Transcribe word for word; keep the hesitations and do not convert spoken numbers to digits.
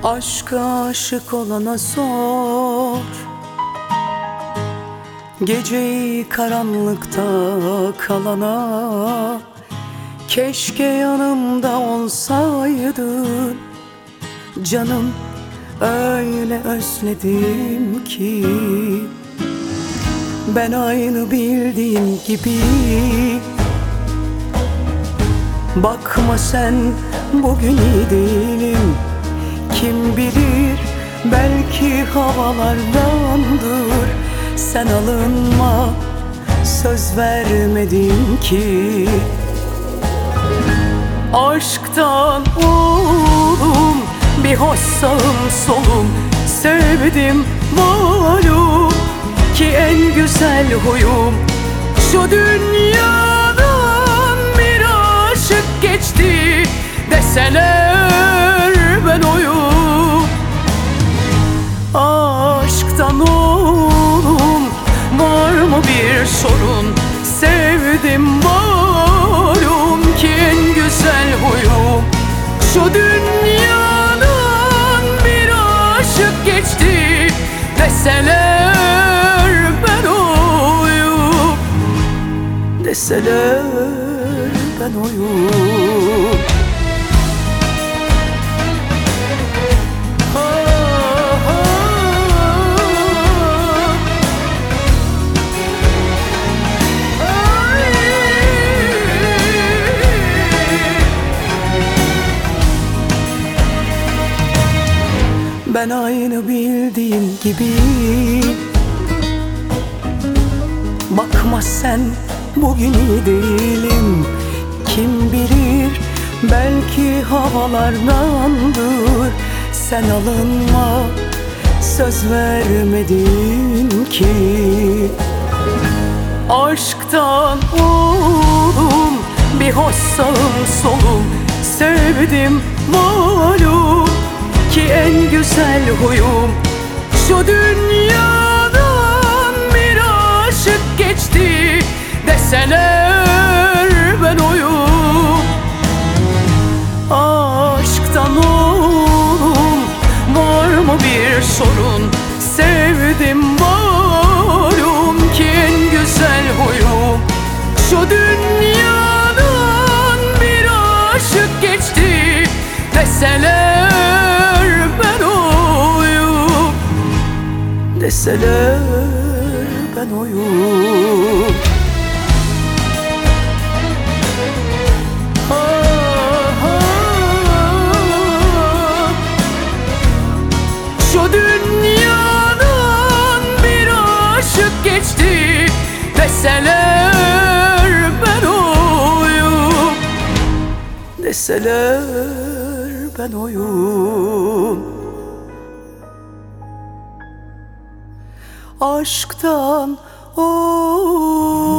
Aşka aşık olana sor, geceyi karanlıkta kalana. Keşke yanımda olsaydın canım, öyle özledim ki. Ben aynı bildiğin gibi. Bakma sen, bugün iyi değilim. Kim bilir, belki havalardandır. Sen alınma, söz vermedim ki. Aşktan oldum, bir hoş sağım solum. Sevdim malum ki en güzel huyum. Şu dünyadan bir aşık geçti deseler ben oyum. Aşktan oğlum, var mı bir sorun? Sevdim malum ki en güzel huyum. Şu dünyadan bir aşık geçti deseler ben oyum. Deseler ben oyum. Ben aynı bildiğin gibi. Bakma sen, bugün iyi değilim. Kim bilir, belki havalardandır. Sen alınma, söz vermedin ki. Aşktan oğlum, bir hoş sağım solum. Sevdim malum ki en güzel huyum. Şu dünyadan bir aşık geçti deseler ben oyum. Aşktan oğlum, var mı bir sorun? Sevdim malum ki en güzel huyum. Şu dünyadan bir aşık geçti deseler ben oyum. Deseler ben oyum. Ha, ha. Şu dünyadan bir aşık geçti deseler ben oyum. Deseler ben oyum. Aşktan o